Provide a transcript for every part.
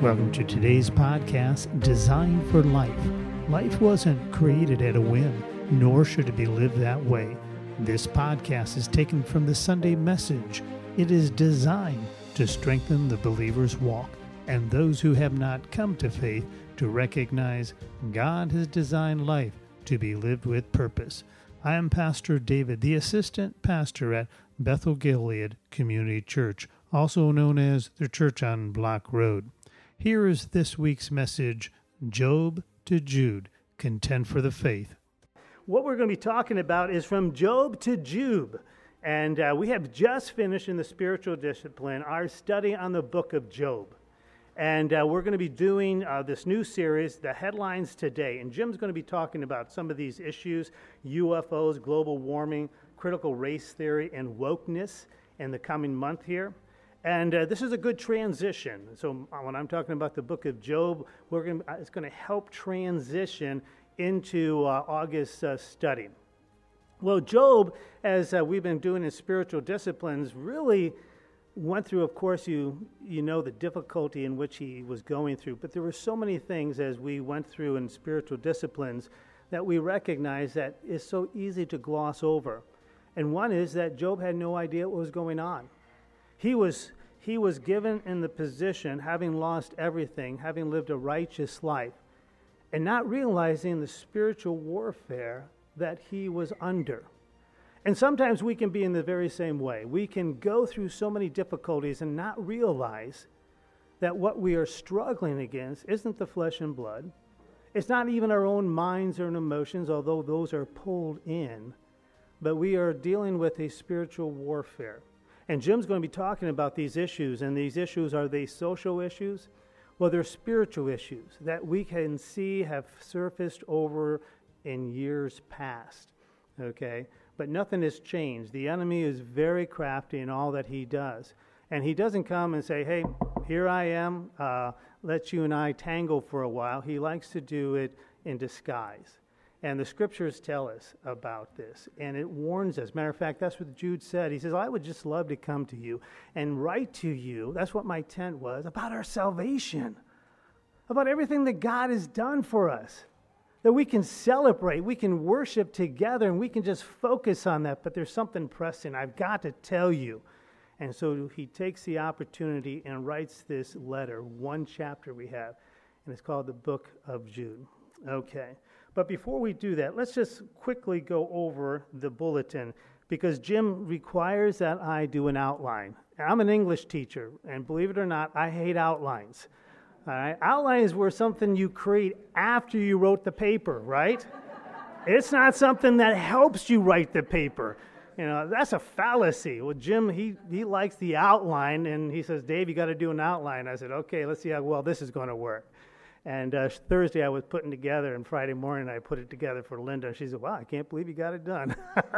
Welcome to today's podcast, Designed for Life. Life wasn't created at a whim, nor should it be lived that way. This podcast is taken from the Sunday message. It is designed to strengthen the believer's walk and those who have not come to faith to recognize God has designed life to be lived with purpose. I am Pastor David, the assistant pastor at Bethel Gilead Community Church, also known as the Church on Block Road. Here is this week's message, Job to Jude, Contend for the Faith. What we're going to be talking about is from Job to Jude. And we have just finished in the spiritual discipline our study on the book of Job. And we're going to be doing this new series, The Headlines Today. And Jim's going to be talking about some of these issues, UFOs, global warming, critical race theory, and wokeness in the coming month here. And this is a good transition. So when I'm talking about the book of Job, it's going to help transition into August's study. Well, Job, as we've been doing in spiritual disciplines, really went through, of course, you know the difficulty in which he was going through. But there were so many things as we went through in spiritual disciplines that we recognize that is so easy to gloss over. And one is that Job had no idea what was going on. He was given in the position, having lost everything, having lived a righteous life, and not realizing the spiritual warfare that he was under. And sometimes we can be in the very same way. We can go through so many difficulties and not realize that what we are struggling against isn't the flesh and blood. It's not even our own minds or emotions, although those are pulled in, but we are dealing with a spiritual warfare. And Jim's going to be talking about these issues, and these issues, are they social issues? Well, they're spiritual issues that we can see have surfaced over in years past, okay? But nothing has changed. The enemy is very crafty in all that he does. And he doesn't come and say, hey, here I am, let you and I tangle for a while. He likes to do it in disguise. And the scriptures tell us about this, and it warns us. Matter of fact, that's what Jude said. He says, I would just love to come to you and write to you, that's what my tent was, about our salvation, about everything that God has done for us, that we can celebrate, we can worship together, and we can just focus on that. But there's something pressing. I've got to tell you. And so he takes the opportunity and writes this letter, one chapter we have, and it's called the Book of Jude. Okay. But before we do that, let's just quickly go over the bulletin, because Jim requires that I do an outline. I'm an English teacher, and believe it or not, I hate outlines. All right? Outlines were something you create after you wrote the paper, right? It's not something that helps you write the paper. You know, that's a fallacy. Well, Jim, he likes the outline, and he says, Dave, you got to do an outline. I said, okay, let's see how well this is going to work. And Thursday I was putting together, and Friday morning I put it together for Linda. She said, wow, I can't believe you got it done.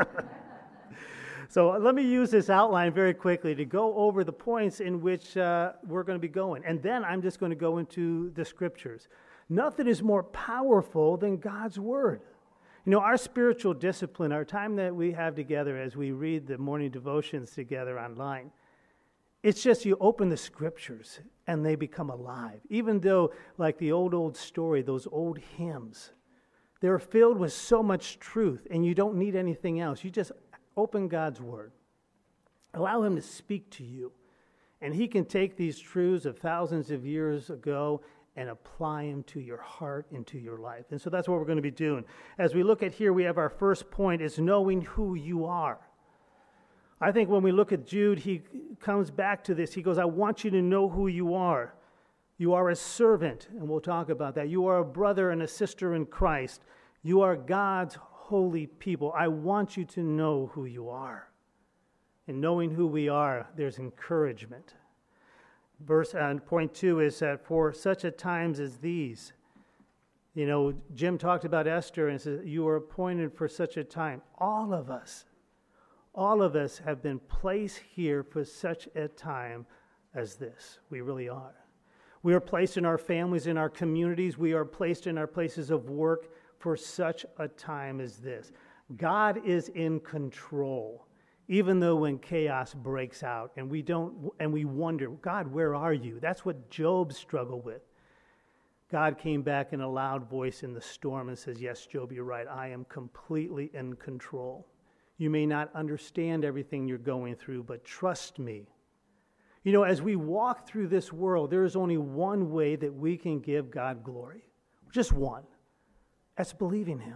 So let me use this outline very quickly to go over the points in which we're going to be going. And then I'm just going to go into the scriptures. Nothing is more powerful than God's word. You know, our spiritual discipline, our time that we have together as we read the morning devotions together online, it's just you open the scriptures and they become alive. Even though, like the old story, those old hymns, they're filled with so much truth and you don't need anything else. You just open God's word. Allow him to speak to you. And he can take these truths of thousands of years ago and apply them to your heart and to your life. And so that's what we're going to be doing. As we look at here, we have our first point is knowing who you are. I think when we look at Jude, he comes back to this. He goes, I want you to know who you are. You are a servant, and we'll talk about that. You are a brother and a sister in Christ. You are God's holy people. I want you to know who you are. And knowing who we are, there's encouragement. Point 2 is that for such a times as these, you know, Jim talked about Esther and says, you are appointed for such a time. All of us have been placed here for such a time as this. We really are. We are placed in our families, in our communities. We are placed in our places of work for such a time as this. God is in control. Even though when chaos breaks out and we wonder, God, where are you? That's what Job struggled with. God came back in a loud voice in the storm and says, yes, Job, you're right. I am completely in control. You may not understand everything you're going through, but trust me. You know, as we walk through this world, there is only one way that we can give God glory. Just one. That's believing Him.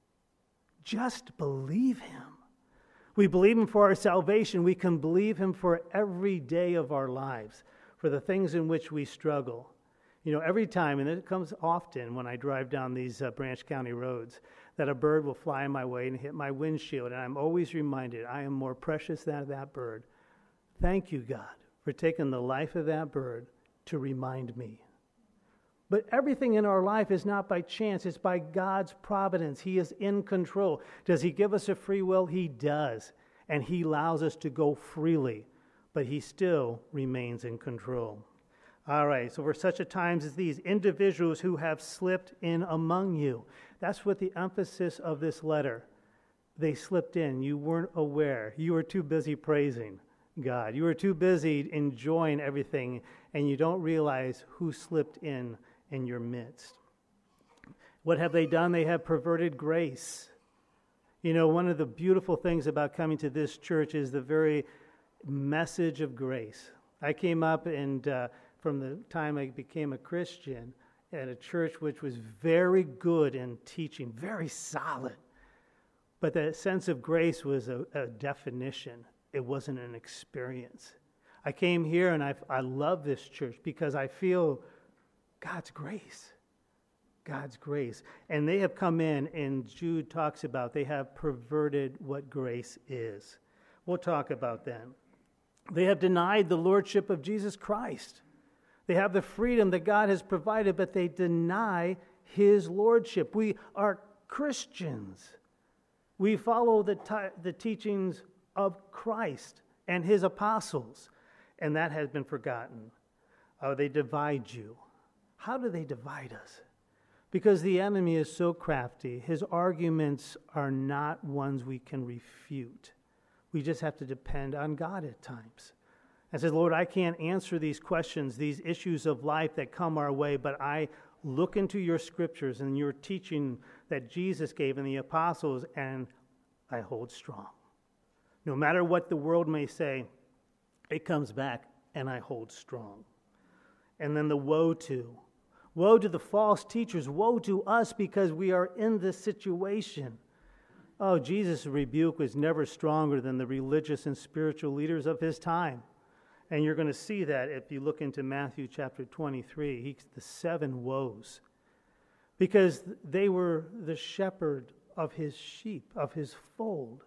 Just believe Him. We believe Him for our salvation. We can believe Him for every day of our lives, for the things in which we struggle. You know, every time, and it comes often when I drive down these Branch County roads, that a bird will fly my way and hit my windshield, and I'm always reminded I am more precious than that bird. Thank you, God, for taking the life of that bird to remind me. But everything in our life is not by chance. It's by God's providence. He is in control. Does He give us a free will? He does. And He allows us to go freely. But He still remains in control. All right, so for such a times as these, individuals who have slipped in among you. That's what the emphasis of this letter. They slipped in. You weren't aware. You were too busy praising God. You were too busy enjoying everything, and you don't realize who slipped in your midst. What have they done? They have perverted grace. You know, one of the beautiful things about coming to this church is the very message of grace. I came up and from the time I became a Christian at a church which was very good in teaching, very solid. But that sense of grace was a definition. It wasn't an experience. I came here and I love this church because I feel God's grace. God's grace. And they have come in, and Jude talks about they have perverted what grace is. We'll talk about that. They have denied the lordship of Jesus Christ. They have the freedom that God has provided, but they deny His lordship. We are Christians. We follow the teachings of Christ and His apostles, and that has been forgotten. They divide you. How do they divide us? Because the enemy is so crafty. His arguments are not ones we can refute. We just have to depend on God at times. And says, Lord, I can't answer these questions, these issues of life that come our way, but I look into your scriptures and your teaching that Jesus gave and the apostles, and I hold strong. No matter what the world may say, it comes back, and I hold strong. And then the woe to the false teachers, woe to us because we are in this situation. Oh, Jesus' rebuke was never stronger than the religious and spiritual leaders of His time. And you're going to see that if you look into Matthew chapter 23, the 7 woes. Because they were the shepherd of His sheep, of His fold.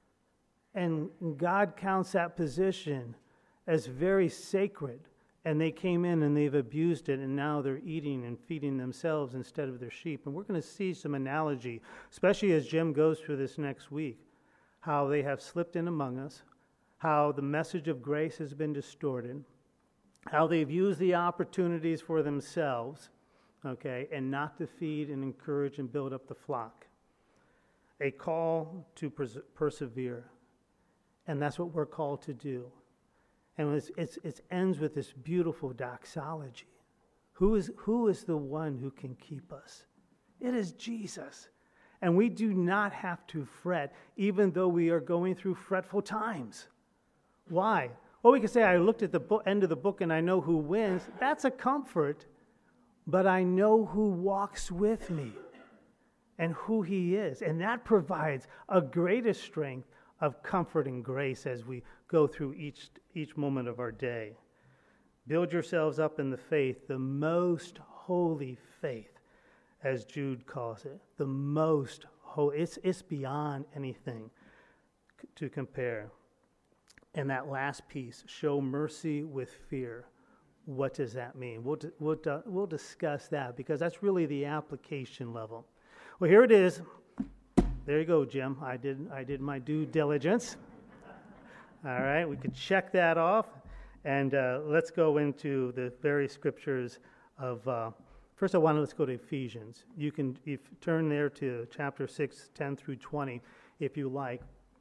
And God counts that position as very sacred. And they came in and they've abused it, and now they're eating and feeding themselves instead of their sheep. And we're going to see some analogy, especially as Jim goes through this next week, how they have slipped in among us, how the message of grace has been distorted, how they've used the opportunities for themselves, okay, and not to feed and encourage and build up the flock. A call to persevere. And that's what we're called to do. And it ends with this beautiful doxology. Who is the one who can keep us? It is Jesus. And we do not have to fret, even though we are going through fretful times. Why? Well, we can say, I looked at the end of the book and I know who wins. That's a comfort, but I know who walks with me and who He is. And that provides a greater strength of comfort and grace as we go through each moment of our day. Build yourselves up in the faith, the most holy faith, as Jude calls it. The most holy. It's beyond anything to compare. And that last piece, show mercy with fear. What does that mean? We'll discuss that because that's really the application level. Well, here it is. There you go, Jim. I did my due diligence. All right, we could check that off, and let's go into the very scriptures of. First, let's go to Ephesians. You can turn there to chapter 6, 10 through 20, if you like.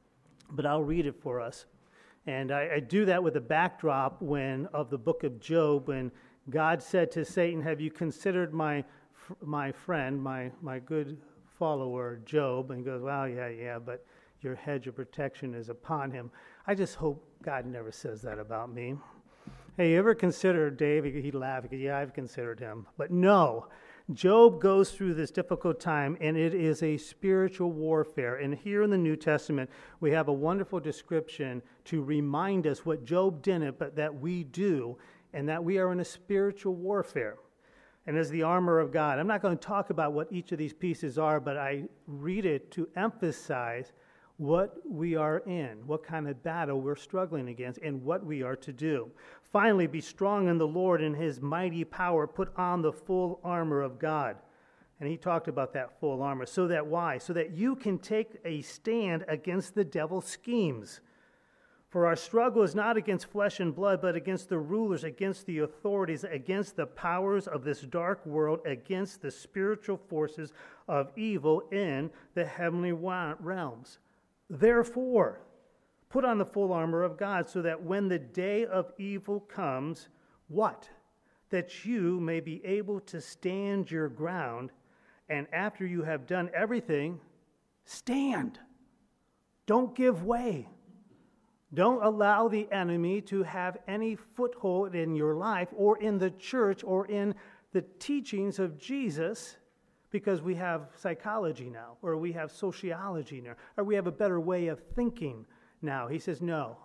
but I'll read it for us. And I do that with a backdrop of the book of Job, when God said to Satan, "Have you considered my friend, my good follower, Job?" And he goes, "Well, yeah, but your hedge of protection is upon him." I just hope God never says that about me. Hey, you ever consider Dave? He'd laugh. Yeah, I've considered him. But no, Job goes through this difficult time, and it is a spiritual warfare. And here in the New Testament, we have a wonderful description to remind us what Job didn't, but that we do, and that we are in a spiritual warfare. And as the armor of God, I'm not going to talk about what each of these pieces are, but I read it to emphasize what we are in, what kind of battle we're struggling against, and what we are to do. Finally, be strong in the Lord and his mighty power. Put on the full armor of God. And he talked about that full armor. So that why? So that you can take a stand against the devil's schemes. For our struggle is not against flesh and blood, but against the rulers, against the authorities, against the powers of this dark world, against the spiritual forces of evil in the heavenly realms. Therefore, put on the full armor of God, so that when the day of evil comes, what? That you may be able to stand your ground, and after you have done everything, stand. Don't give way. Don't allow the enemy to have any foothold in your life or in the church or in the teachings of Jesus, because we have psychology now, or we have sociology now, or we have a better way of thinking now. He says, no.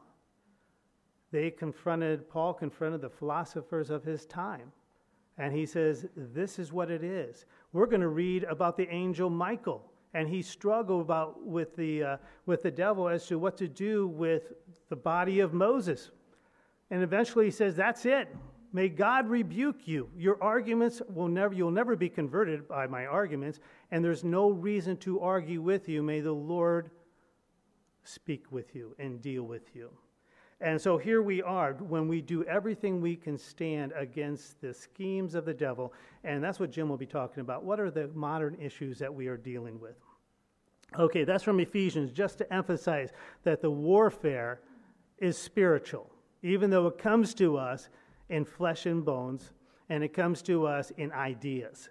Paul confronted the philosophers of his time. And he says, this is what it is. We're going to read about the angel Michael. And he struggled with the devil as to what to do with the body of Moses. And eventually he says, that's it. May God rebuke you. Your arguments you'll never be converted by my arguments, and there's no reason to argue with you. May the Lord speak with you and deal with you. And so here we are, when we do everything we can stand against the schemes of the devil, and that's what Jim will be talking about. What are the modern issues that we are dealing with? Okay, that's from Ephesians, just to emphasize that the warfare is spiritual, even though it comes to us in flesh and bones, and it comes to us in ideas.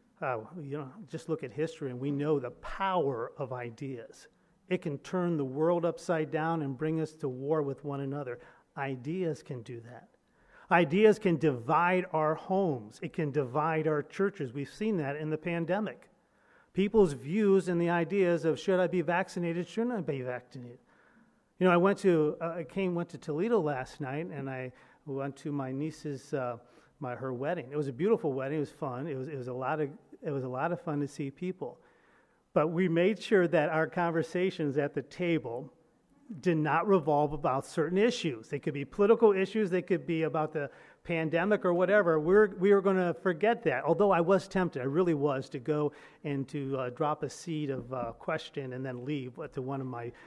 Just look at history, and we know the power of ideas. It can turn the world upside down and bring us to war with one another. Ideas can do that. Ideas can divide our homes. It can divide our churches. We've seen that in the pandemic. People's views and the ideas of, should I be vaccinated, shouldn't I be vaccinated? I went to Toledo last night, and I went to my niece's her wedding. It was a beautiful wedding. It was fun. It was a lot of fun to see people. But we made sure that our conversations at the table did not revolve about certain issues. They could be political issues. They could be about the pandemic or whatever. We were going to forget that. Although I was tempted, I really was, to go and to drop a seed of question and then leave to one of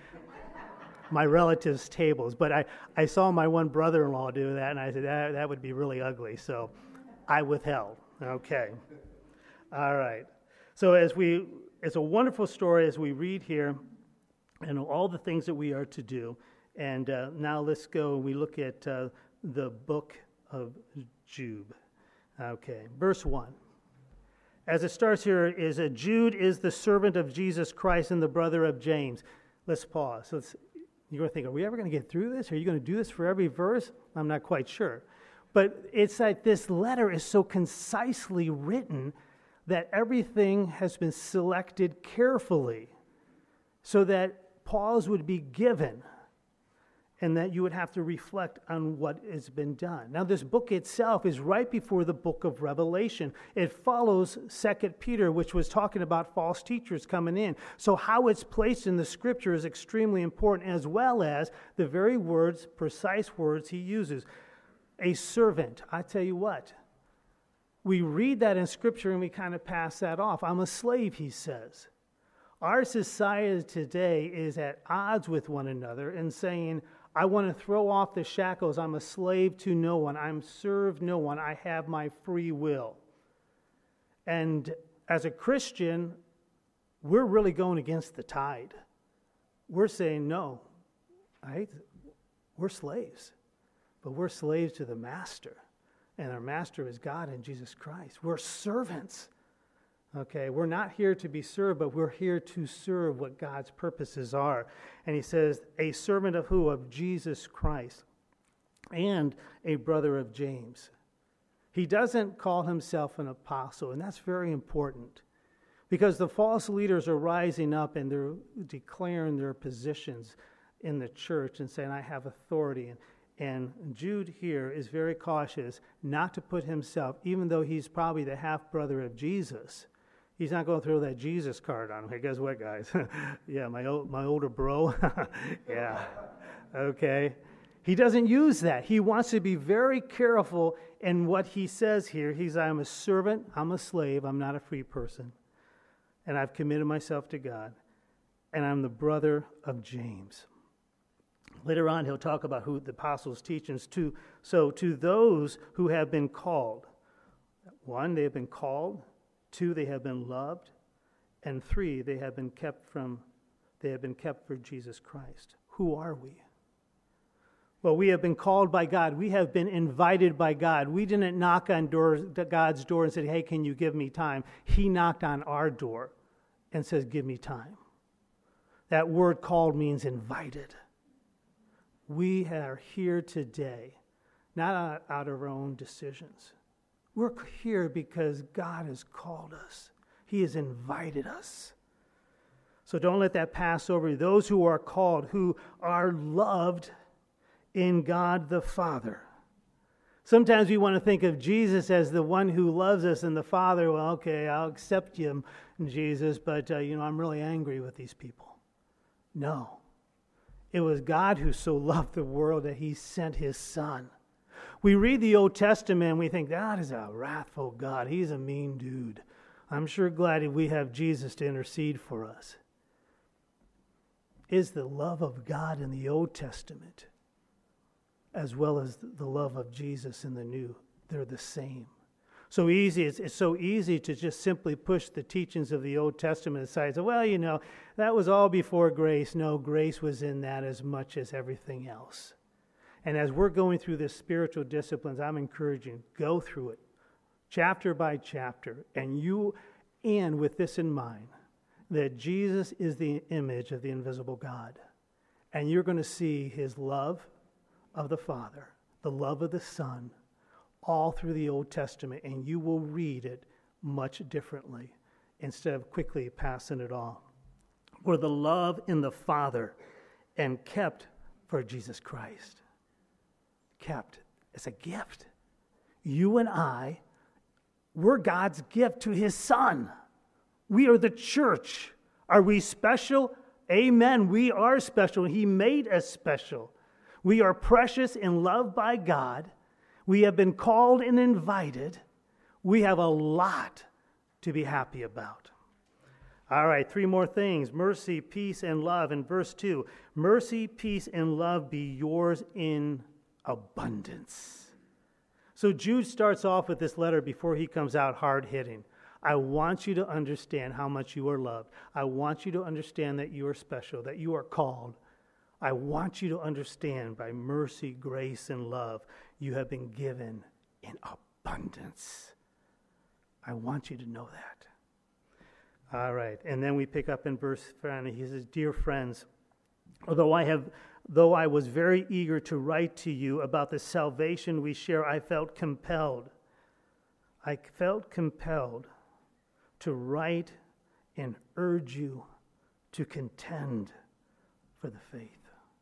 my relatives' tables. But I saw my one brother-in-law do that, and I said, that would be really ugly. So I withheld. Okay. All right. So it's a wonderful story as we read here and all the things that we are to do. And now let's go and we look at the book of Job. Okay, verse 1. As it starts here, is Jude is the servant of Jesus Christ and the brother of James. Let's pause. You're going to think, are we ever going to get through this? Are you going to do this for every verse? I'm not quite sure. But it's like this letter is so concisely written that everything has been selected carefully so that pause would be given and that you would have to reflect on what has been done. Now, this book itself is right before the book of Revelation. It follows 2 Peter, which was talking about false teachers coming in. So how it's placed in the Scripture is extremely important, as well as the very words, precise words he uses. A servant. I tell you what, we read that in Scripture and we kind of pass that off. I'm a slave, he says. Our society today is at odds with one another and saying, I want to throw off the shackles. I'm a slave to no one. I'm served no one. I have my free will. And as a Christian, we're really going against the tide. We're saying, no, right? We're slaves, but we're slaves to the master. And our master is God and Jesus Christ. We're servants. Okay, we're not here to be served, but we're here to serve what God's purposes are. And he says, a servant of who? Of Jesus Christ, and a brother of James. He doesn't call himself an apostle, and that's very important, because the false leaders are rising up and they're declaring their positions in the church and saying, I have authority. And Jude here is very cautious not to put himself, even though he's probably the half-brother of Jesus, he's not going to throw that Jesus card on him. Hey, guess what, guys? Yeah, my older bro. Yeah, okay. He doesn't use that. He wants to be very careful in what he says here. I'm a servant, I'm a slave, I'm not a free person. And I've committed myself to God. And I'm the brother of James. Later on, he'll talk about who the apostles' teachings to. So to those who have been called, 1, they have been called. 2, they have been loved. And 3, they have been kept for Jesus Christ. Who are we? Well, we have been called by God. We have been invited by God. We didn't knock on God's door and said, hey, can you give me time? He knocked on our door and says, give me time. That word called means invited. We are here today, not out of our own decisions. We're here because God has called us. He has invited us. So don't let that pass over you. Those who are called, who are loved in God the Father. Sometimes we want to think of Jesus as the one who loves us, and the Father, well, okay, I'll accept you, Jesus, but, I'm really angry with these people. No. It was God who so loved the world that he sent his Son. We read the Old Testament and we think, God is a wrathful God. He's a mean dude. I'm sure glad we have Jesus to intercede for us. Is the love of God in the Old Testament as well as the love of Jesus in the New? They're the same. So easy. It's so easy to just simply push the teachings of the Old Testament aside. So, well, that was all before grace. No, grace was in that as much as everything else. And as we're going through this spiritual disciplines, I'm encouraging, go through it, chapter by chapter, and with this in mind, that Jesus is the image of the invisible God. And you're going to see his love of the Father, the love of the Son, all through the Old Testament, and you will read it much differently instead of quickly passing it on. For the love in the Father and kept for Jesus Christ. Kept. It's a gift. You and I, we're God's gift to his Son. We are the church. Are we special? Amen. We are special. He made us special. We are precious and loved by God. We have been called and invited. We have a lot to be happy about. All right, 3 more things. Mercy, peace, and love. In verse 2, mercy, peace, and love be yours in abundance. So Jude starts off with this letter before he comes out hard-hitting. I want you to understand how much you are loved. I want you to understand that you are special, that you are called. I want you to understand by mercy, grace, and love, you have been given in abundance. I want you to know that. All right, and then we pick up in verse 5. He says, dear friends, though I was very eager to write to you about the salvation we share, I felt compelled to write and urge you to contend for the faith.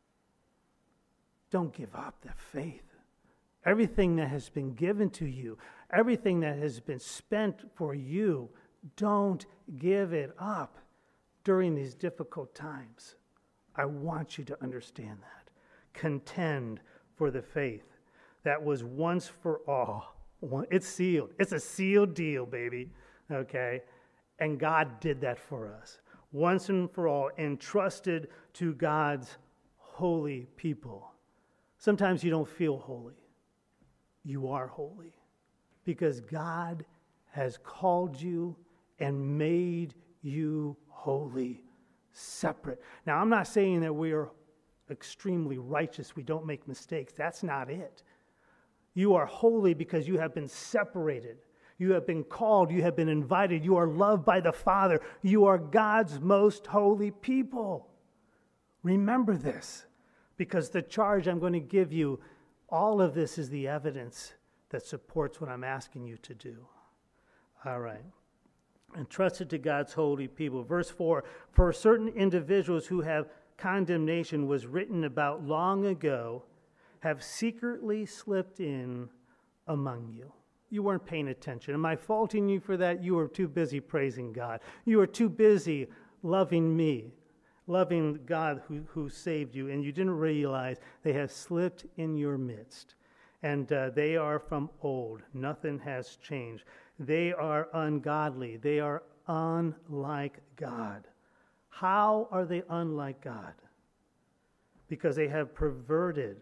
Don't give up the faith. Everything that has been given to you, everything that has been spent for you, don't give it up during these difficult times. I want you to understand that. Contend for the faith that was once for all. It's sealed. It's a sealed deal, baby. Okay? And God did that for us. Once and for all, entrusted to God's holy people. Sometimes you don't feel holy. You are holy because God has called you and made you holy, separate. Now, I'm not saying that we are extremely righteous. We don't make mistakes. That's not it. You are holy because you have been separated. You have been called. You have been invited. You are loved by the Father. You are God's most holy people. Remember this, because the charge I'm going to give you, all of this is the evidence that supports what I'm asking you to do. All right. Entrusted to God's holy people. Verse 4, for certain individuals who have condemnation was written about long ago, have secretly slipped in among you. You weren't paying attention. Am I faulting you for that? You were too busy praising God. You were too busy loving me, loving God who saved you, and you didn't realize they have slipped in your midst. And they are from old. Nothing has changed. They are ungodly. They are unlike God. How are they unlike God? Because they have perverted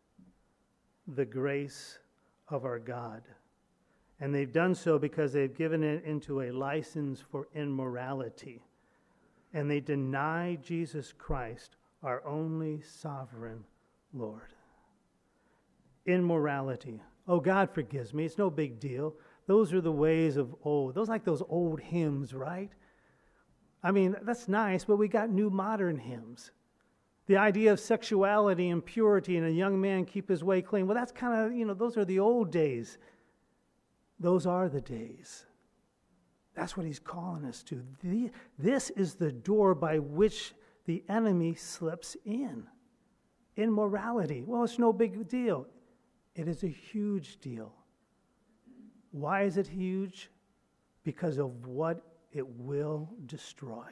the grace of our God. And they've done so because they've given it into a license for immorality. And they deny Jesus Christ, our only sovereign Lord. Immorality. Oh, God forgives me. It's no big deal. Those are the ways of old. Those are like those old hymns, right? I mean, that's nice, but we got new modern hymns. The idea of sexuality and purity and a young man keep his way clean. Well, that's kind of, those are the old days. Those are the days. That's what he's calling us to. This is the door by which the enemy slips in. Immorality. Well, it's no big deal. It is a huge deal. Why is it huge? Because of what it will destroy.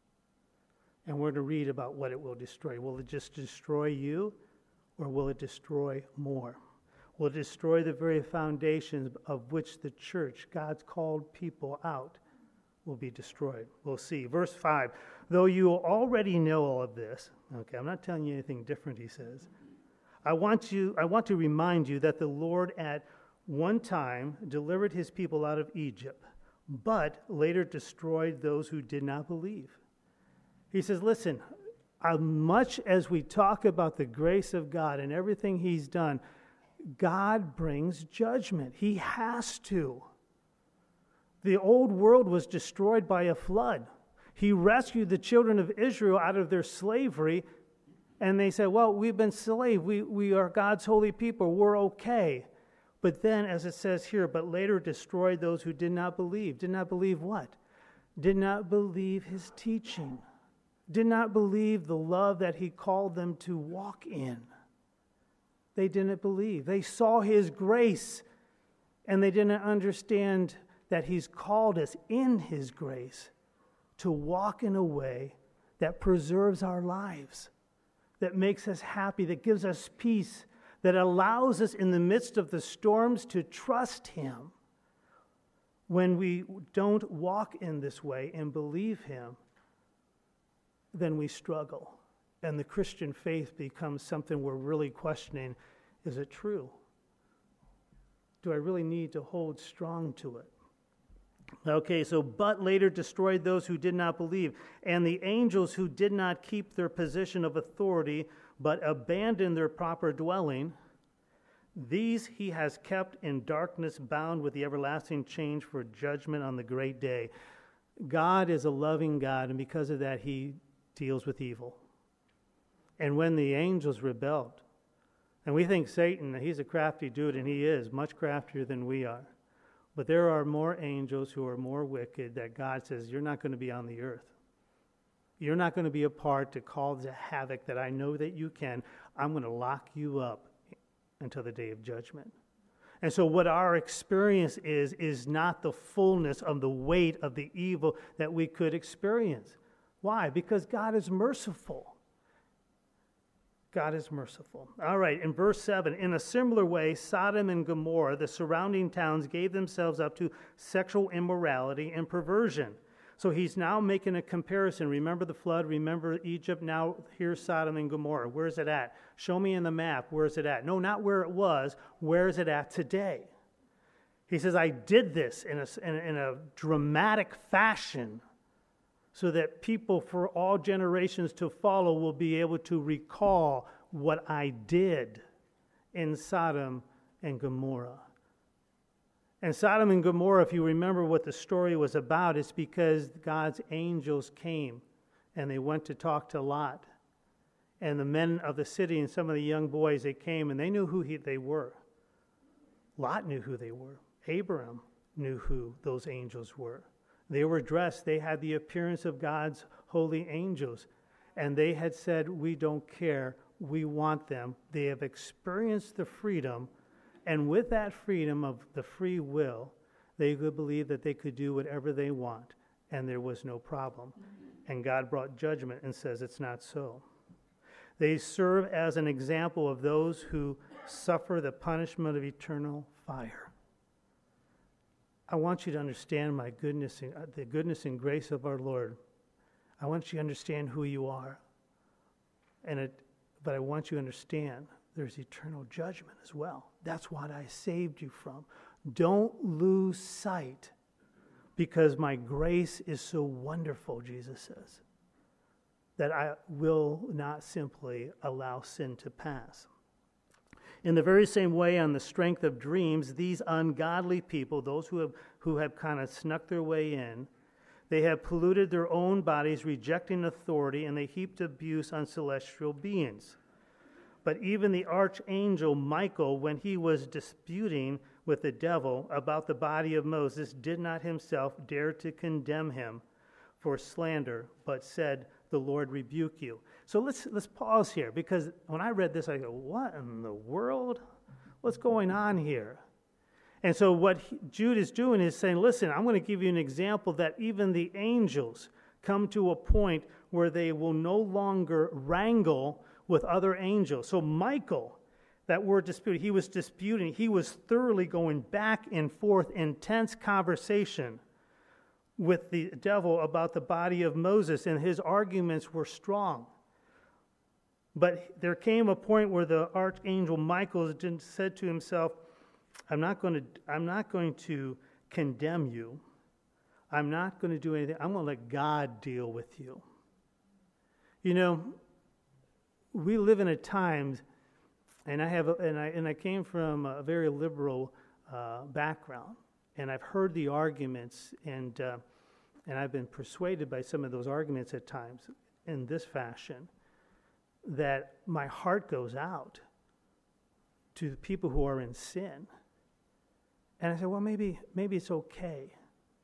And we're going to read about what it will destroy. Will it just destroy you, or will it destroy more? Will it destroy the very foundations of which the church, God's called people out, will be destroyed? We'll see. Verse 5, though you already know all of this, okay, I'm not telling you anything different, he says. I want to remind you that the Lord at one time delivered his people out of Egypt, but later destroyed those who did not believe. He says, listen, as much as we talk about the grace of God and everything he's done, God brings judgment. He has to. The old world was destroyed by a flood. He rescued the children of Israel out of their slavery, and they said, well, we've been slaves. We are God's holy people. We're okay. But then, as it says here, but later destroyed those who did not believe. Did not believe what? Did not believe his teaching. Did not believe the love that he called them to walk in. They didn't believe. They saw his grace, and they didn't understand that he's called us in his grace to walk in a way that preserves our lives, that makes us happy, that gives us peace, that allows us in the midst of the storms to trust him. When we don't walk in this way and believe him, then we struggle. And the Christian faith becomes something we're really questioning. Is it true? Do I really need to hold strong to it? Okay, so but later destroyed those who did not believe, and the angels who did not keep their position of authority, but abandoned their proper dwelling. These he has kept in darkness, bound with the everlasting change for judgment on the great day. God is a loving God, and because of that, he deals with evil. And when the angels rebelled, and we think Satan, he's a crafty dude, and he is much craftier than we are. But there are more angels who are more wicked that God says, you're not going to be on the earth. You're not going to be a part to cause the havoc that I know that you can. I'm going to lock you up until the day of judgment. And so what our experience is not the fullness of the weight of the evil that we could experience. Why? Because God is merciful. God is merciful. All right, in verse 7, in a similar way, Sodom and Gomorrah, the surrounding towns, gave themselves up to sexual immorality and perversion. So he's now making a comparison. Remember the flood? Remember Egypt? Now here's Sodom and Gomorrah. Where's it at? Show me in the map. Where's it at? No, not where it was. Where is it at today? He says, I did this in a dramatic fashion so that people for all generations to follow will be able to recall what I did in Sodom and Gomorrah. And Sodom and Gomorrah, if you remember what the story was about, it's because God's angels came and they went to talk to Lot. And the men of the city and some of the young boys, they came and they knew who they were. Lot knew who they were. Abraham knew who those angels were. They were dressed. They had the appearance of God's holy angels. And they had said, we don't care. We want them. They have experienced the freedom. And with that freedom of the free will, they could believe that they could do whatever they want. And there was no problem. And God brought judgment and says it's not so. They serve as an example of those who suffer the punishment of eternal fire. I want you to understand the goodness and grace of our Lord. I want you to understand who you are. But I want you to understand there's eternal judgment as well. That's what I saved you from. Don't lose sight, because my grace is so wonderful, Jesus says, that I will not simply allow sin to pass. In the very same way, on the strength of dreams, these ungodly people, those who have kind of snuck their way in, they have polluted their own bodies, rejecting authority, and they heaped abuse on celestial beings. But even the archangel Michael, when he was disputing with the devil about the body of Moses, did not himself dare to condemn him for slander, but said, the Lord rebuke you. So let's pause here, because when I read this, I go, what in the world? What's going on here? And so what Jude is doing is saying, listen, I'm going to give you an example that even the angels come to a point where they will no longer wrangle with other angels. So Michael, that word dispute, he was disputing. He was thoroughly going back and forth, intense conversation with the devil about the body of Moses, and his arguments were strong. But there came a point where the archangel Michael said to himself, I'm not going to condemn you. I'm not going to do anything. I'm going to let God deal with you. You know, we live in a time, and I came from a very liberal background, and I've heard the arguments, and I've been persuaded by some of those arguments at times in this fashion, that my heart goes out to the people who are in sin. And I said, well, maybe it's okay.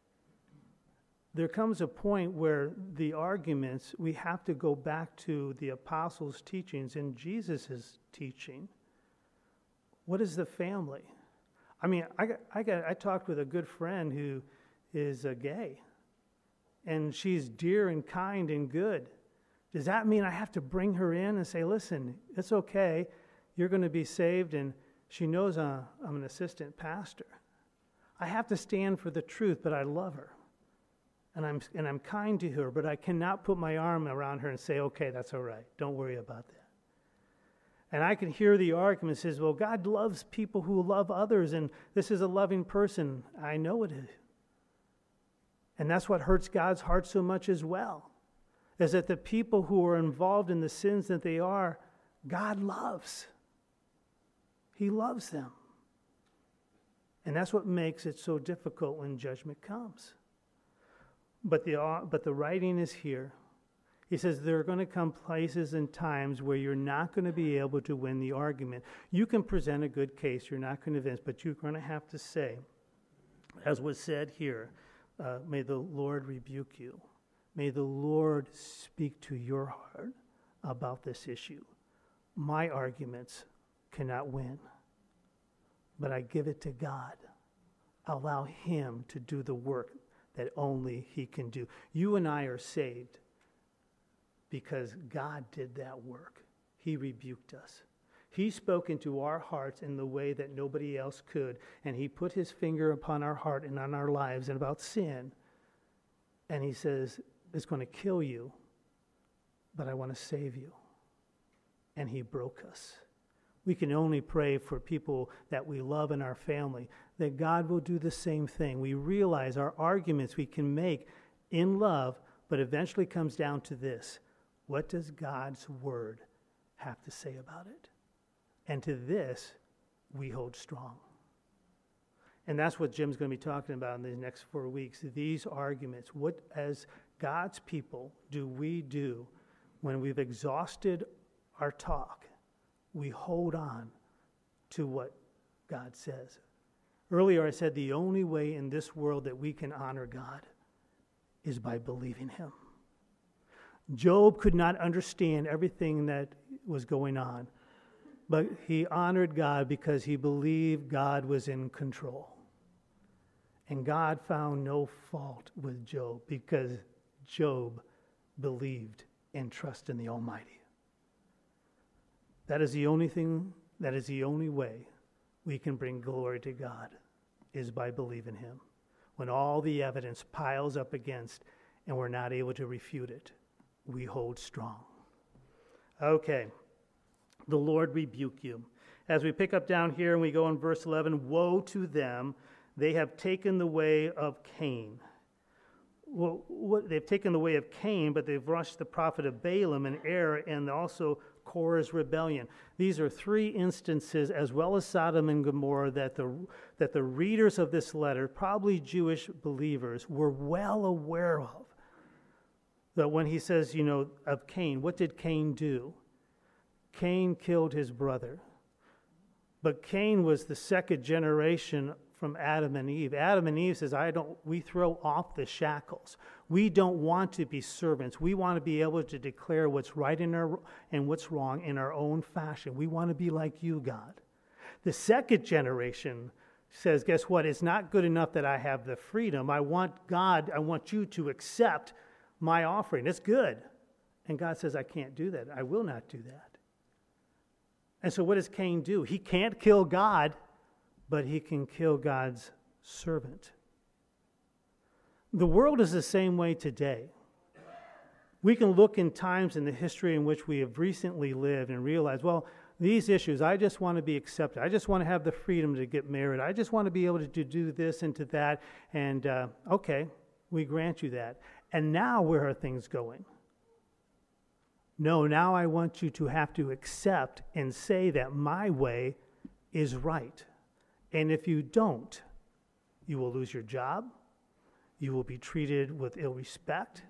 There comes a point where the arguments, we have to go back to the apostles' teachings and Jesus' teaching. What is the family? I mean, I talked with a good friend who is gay, and she's dear and kind and good. Does that mean I have to bring her in and say, listen, it's okay, you're going to be saved, and she knows I'm an assistant pastor. I have to stand for the truth, but I love her. And I'm kind to her, but I cannot put my arm around her and say, okay, that's all right, don't worry about that. And I can hear the argument says, well, God loves people who love others, and this is a loving person. I know it is. And that's what hurts God's heart so much as well, is that the people who are involved in the sins that they are, God loves. He loves them. And that's what makes it so difficult when judgment comes. But the writing is here. He says there are going to come places and times where you're not going to be able to win the argument. You can present a good case. You're not convinced, but you're going to have to say, as was said here, may the Lord rebuke you. May the Lord speak to your heart about this issue. My arguments cannot win, but I give it to God. Allow Him to do the work that only He can do. You and I are saved because God did that work. He rebuked us. He spoke into our hearts in the way that nobody else could, and He put His finger upon our heart and on our lives and about sin, and He says, it's going to kill you, but I want to save you. And He broke us. We can only pray for people that we love in our family, that God will do the same thing. We realize our arguments we can make in love, but eventually comes down to this. What does God's word have to say about it? And to this, we hold strong. And that's what Jim's going to be talking about in the next 4 weeks. These arguments. What, as God's people, do we do when we've exhausted our talk? We hold on to what God says. Earlier I said the only way in this world that we can honor God is by believing him. Job could not understand everything that was going on, but he honored God because he believed God was in control. And God found no fault with Job because Job believed and trusted in the Almighty. That is the only thing, that is the only way we can bring glory to God, is by believing him. When all the evidence piles up against and we're not able to refute it, we hold strong. Okay, the Lord rebuke you. As we pick up down here and we go in verse 11, woe to them, they have taken the way of Cain. Well, they've taken the way of Cain, but they've rushed the prophet of Balaam in error, and also Korah's rebellion. These are three instances, as well as Sodom and Gomorrah, that the readers of this letter, probably Jewish believers, were well aware of. That when he says, of Cain, what did Cain do? Cain killed his brother. But Cain was the second generation from Adam and Eve. Adam and Eve says, we throw off the shackles. We don't want to be servants. We want to be able to declare what's right and what's wrong in our own fashion. We want to be like you, God. The second generation says, guess what? It's not good enough that I have the freedom. I want you to accept my offering. It's good. And God says, I can't do that. I will not do that. And so what does Cain do? He can't kill God, but he can kill God's servant. The world is the same way today. We can look in times in the history in which we have recently lived and realize, well, these issues, I just want to be accepted. I just want to have the freedom to get married. I just want to be able to do this and to that. And okay, we grant you that. And now where are things going? No, now I want you to have to accept and say that my way is right. And if you don't, you will lose your job. You will be treated with ill respect.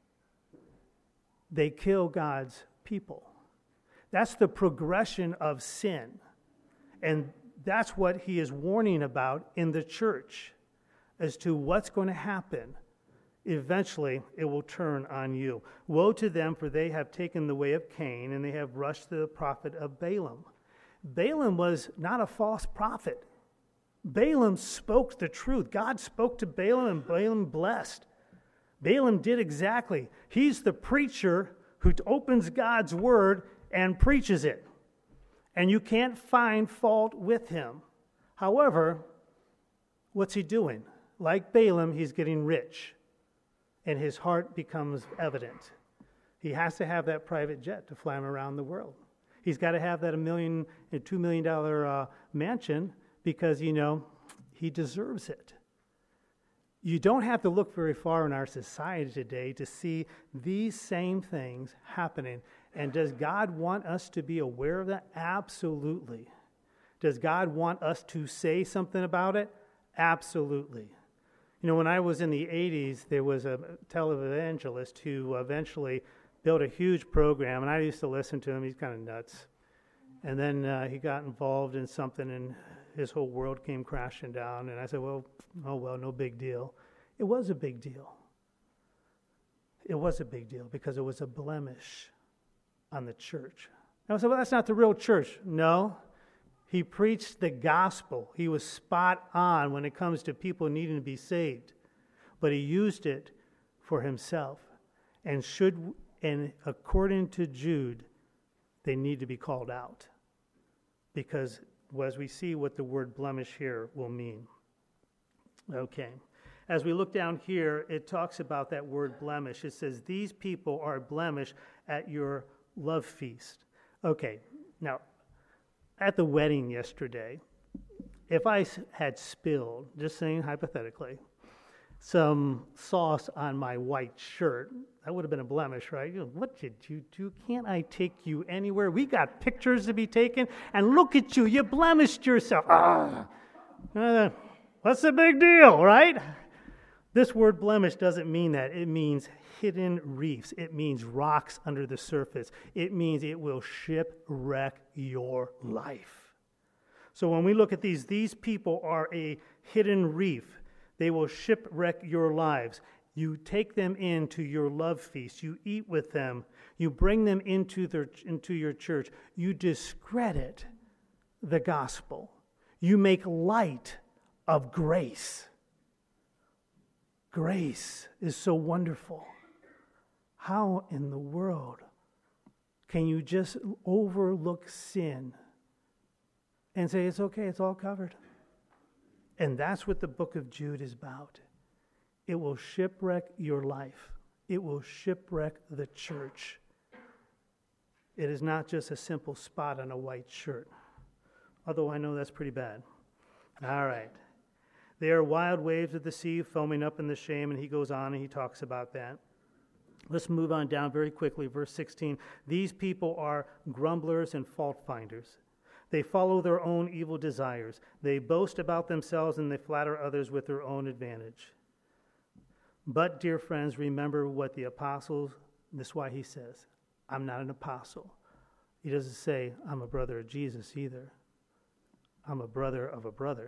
They kill God's people. That's the progression of sin. And that's what he is warning about in the church as to what's going to happen. Eventually, it will turn on you. Woe to them, for they have taken the way of Cain, and they have rushed the prophet of Balaam. Balaam was not a false prophet. Balaam spoke the truth. God spoke to Balaam, and Balaam blessed. Balaam did exactly. He's the preacher who opens God's word and preaches it. And you can't find fault with him. However, what's he doing? Like Balaam, he's getting rich. And his heart becomes evident. He has to have that private jet to fly him around the world. He's got to have that $2 million mansion because, he deserves it. You don't have to look very far in our society today to see these same things happening. And does God want us to be aware of that? Absolutely. Does God want us to say something about it? Absolutely. When I was in the 80s, there was a televangelist who eventually built a huge program, and I used to listen to him. He's kind of nuts. And then he got involved in something, and his whole world came crashing down. And I said, well, no big deal. It was a big deal. It was a big deal because it was a blemish on the church. And I said, well, that's not the real church. No. He preached the gospel. He was spot on when it comes to people needing to be saved. But he used it for himself. And according to Jude, they need to be called out. Because as we see what the word blemish here will mean. Okay. As we look down here, it talks about that word blemish. It says, these people are blemish at your love feast. Okay. Now, at the wedding yesterday, if I had spilled, just saying hypothetically, some sauce on my white shirt. That would have been a blemish, right? What did you do? Can't I take you anywhere? We got pictures to be taken, and look at you. You blemished yourself. What's the big deal, right? This word blemish doesn't mean that. It means hidden reefs. It means rocks under the surface. It means it will shipwreck your life. So when we look at these people are a hidden reef. They will shipwreck your lives. You take them into your love feast. You eat with them. You bring them into your church. You discredit the gospel. You make light of grace. Grace is so wonderful. How in the world can you just overlook sin and say, it's okay, it's all covered? And that's what the book of Jude is about. It will shipwreck your life. It will shipwreck the church. It is not just a simple spot on a white shirt, although I know that's pretty bad. All right. They are wild waves of the sea foaming up in the shame, and he goes on and he talks about that. Let's move on down very quickly. Verse 16. These people are grumblers and fault finders. They follow their own evil desires. They boast about themselves and they flatter others with their own advantage. But, dear friends, remember what the apostles, this is why he says, I'm not an apostle. He doesn't say, I'm a brother of Jesus either. I'm a brother of a brother.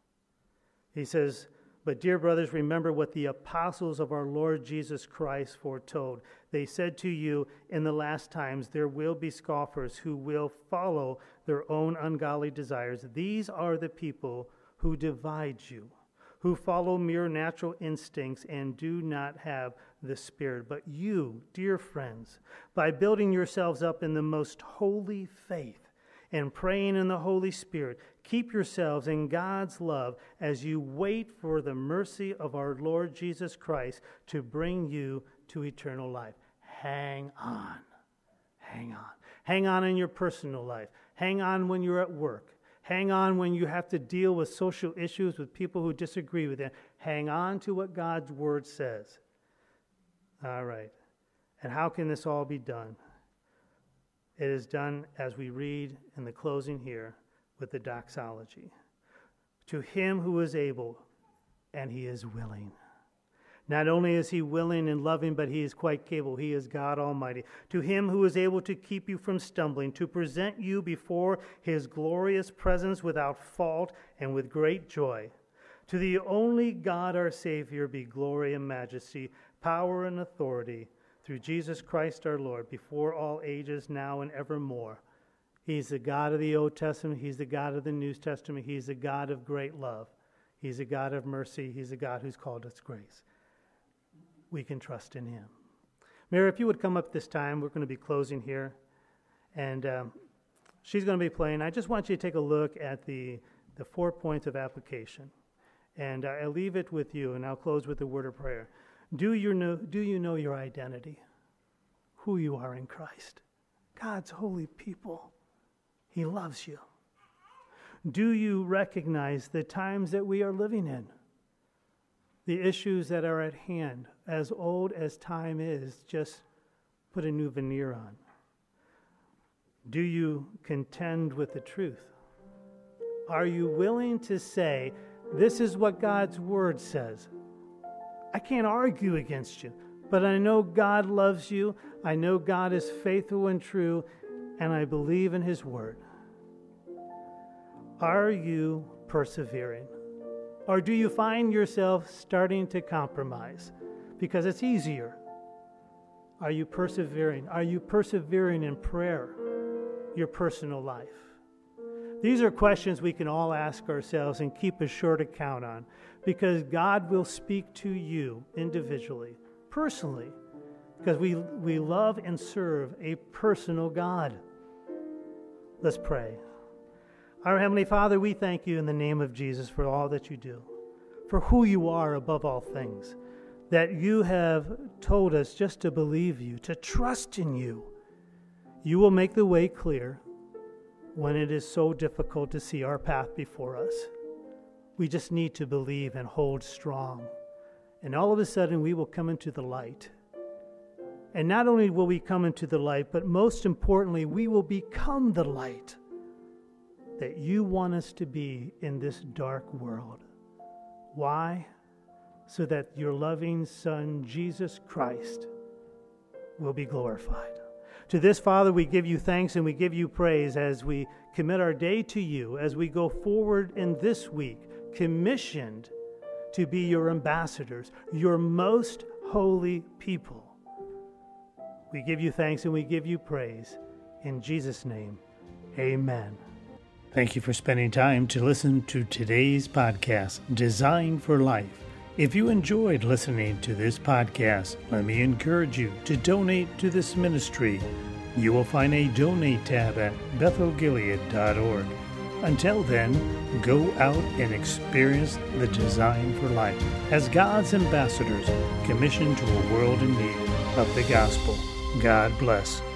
He says, but dear brothers, remember what the apostles of our Lord Jesus Christ foretold. They said to you, in the last times there will be scoffers who will follow their own ungodly desires. These are the people who divide you, who follow mere natural instincts and do not have the Spirit. But you, dear friends, by building yourselves up in the most holy faith, and praying in the Holy Spirit, keep yourselves in God's love as you wait for the mercy of our Lord Jesus Christ to bring you to eternal life. Hang on. Hang on. Hang on in your personal life. Hang on when you're at work. Hang on when you have to deal with social issues with people who disagree with you. Hang on to what God's Word says. All right. And how can this all be done? It is done as we read in the closing here with the doxology. To him who is able, and he is willing. Not only is he willing and loving, but he is quite capable. He is God Almighty. To him who is able to keep you from stumbling, to present you before his glorious presence without fault and with great joy. To the only God our Savior be glory and majesty, power and authority, through Jesus Christ our Lord, before all ages, now and evermore. He's the God of the Old Testament. He's the God of the New Testament. He's the God of great love. He's a God of mercy. He's a God who's called us grace. We can trust in him. Mary, if you would come up this time, we're going to be closing here. And she's going to be playing. I just want you to take a look at the 4 points of application. And I'll leave it with you, and I'll close with a word of prayer. Do you know your identity? Who you are in Christ? God's holy people. He loves you. Do you recognize the times that we are living in? The issues that are at hand, as old as time is, just put a new veneer on. Do you contend with the truth? Are you willing to say, this is what God's Word says? I can't argue against you, but I know God loves you. I know God is faithful and true, and I believe in his Word. Are you persevering? Or do you find yourself starting to compromise because it's easier? Are you persevering? Are you persevering in prayer, your personal life? These are questions we can all ask ourselves and keep a short account on, because God will speak to you individually, personally, because we love and serve a personal God. Let's pray. Our Heavenly Father, we thank you in the name of Jesus for all that you do, for who you are above all things, that you have told us just to believe you, to trust in you. You will make the way clear when it is so difficult to see our path before us. We just need to believe and hold strong And all of a sudden, we will come into the light. And not only will we come into the light, but most importantly, we will become the light that you want us to be in this dark world. Why? So that your loving Son, Jesus Christ, will be glorified. To this, Father, we give you thanks and we give you praise as we commit our day to you, as we go forward in this week, commissioned to be your ambassadors, your most holy people. We give you thanks and we give you praise. In Jesus' name, amen. Thank you for spending time to listen to today's podcast, Design for Life. If you enjoyed listening to this podcast, let me encourage you to donate to this ministry. You will find a donate tab at bethelgilead.org. Until then, go out and experience the design for life as God's ambassadors commissioned to a world in need of the gospel. God bless.